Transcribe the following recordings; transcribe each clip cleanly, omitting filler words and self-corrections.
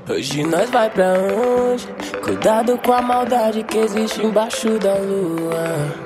Hoje nós vai pra onde? Cuidado com a maldade que existe embaixo da lua.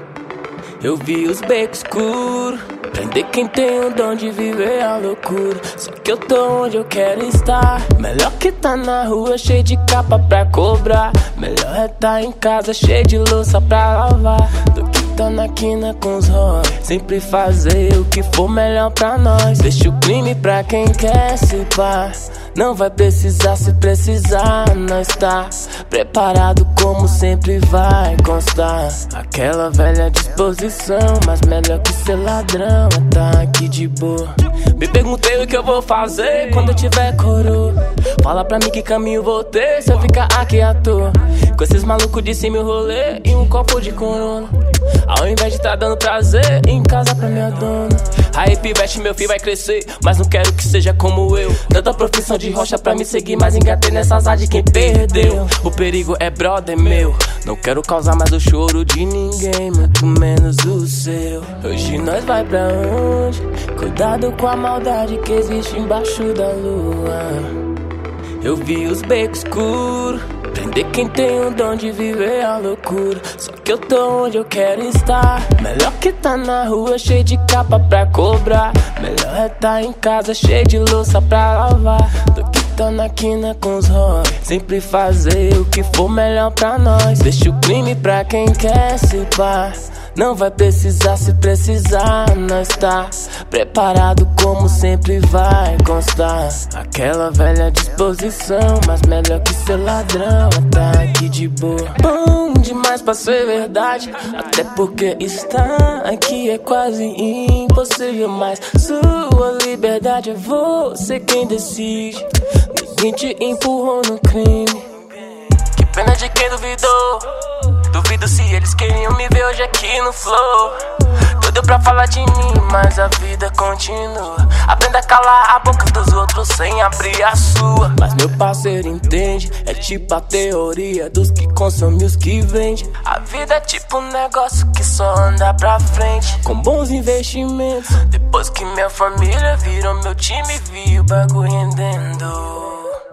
Eu vi os becos escuros, prender quem tem o dom de viver a loucura. Só que eu tô onde eu quero estar. Melhor que tá na rua cheio de capa pra cobrar. Melhor é tá em casa cheio de louça pra lavar, do que tá na quina com os róis. Sempre fazer o que for melhor pra nós. Deixa o crime pra quem quer se pá. Não vai precisar, se precisar, nós tá preparado como sempre vai constar. Aquela velha disposição, mas melhor que ser ladrão é tá aqui de boa. Me perguntei o que eu vou fazer quando eu tiver coroa. Fala pra mim que caminho vou ter se eu ficar aqui à toa, com esses malucos de cima e rolê e um copo de corona, ao invés de tá dando prazer em casa pra minha dona. Aí pivete, meu filho vai crescer, mas não quero que seja como eu. Tanta profissão de rocha pra me seguir, mas engatei nessa azar de quem perdeu. O perigo é brother meu, não quero causar mais o choro de ninguém, muito menos o seu. Hoje nós vai pra onde? Cuidado com a maldade que existe embaixo da lua. Eu vi os becos escuros, prender quem tem o dom de viver a loucura. Só que eu tô onde eu quero estar. Melhor que tá na rua cheio de capa pra cobrar. Melhor é tá em casa cheio de louça pra lavar, do que tá na quina com os róis. Sempre fazer o que for melhor pra nós. Deixa o crime pra quem quer se pá. Não vai precisar, se precisar, nós tá preparado como sempre vai constar. Aquela velha disposição, mas melhor que ser ladrão é tá aqui de boa. Bom demais pra ser verdade, até porque estar aqui é quase impossível. Mas sua liberdade é você quem decide. Ninguém te empurrou no crime. Que pena de quem duvidou. Duvido se eles queriam me ver hoje aqui no flow. Tudo pra falar de mim, mas a vida continua. Aprenda a calar a boca dos outros sem abrir a sua. Mas meu parceiro entende, é tipo a teoria dos que consomem e os que vendem. A vida é tipo um negócio que só anda pra frente, com bons investimentos. Depois que minha família virou meu time, vi o bagulho rendendo.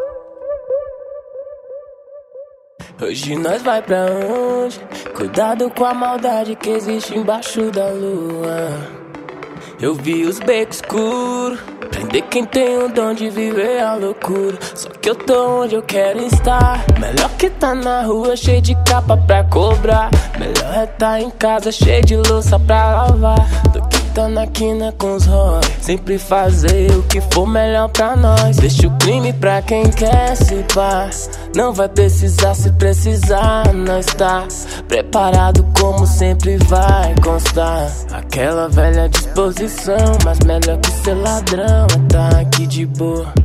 Hoje nós vai pra onde? Cuidado com a maldade que existe embaixo da lua. Eu vi os becos escuros, prender quem tem o dom de viver a loucura. Só que eu tô onde eu quero estar. Melhor que tá na rua cheio de capa pra cobrar. Melhor é tá em casa cheio de louça pra lavar, do que tá na quina com os róis. Sempre fazer o que for melhor pra nós. Deixa o crime pra quem quer se pá. Não vai precisar, se precisar, nós tá preparado como sempre vai constar. Aquela velha disposição, mas melhor que ser ladrão é tá aqui de boa.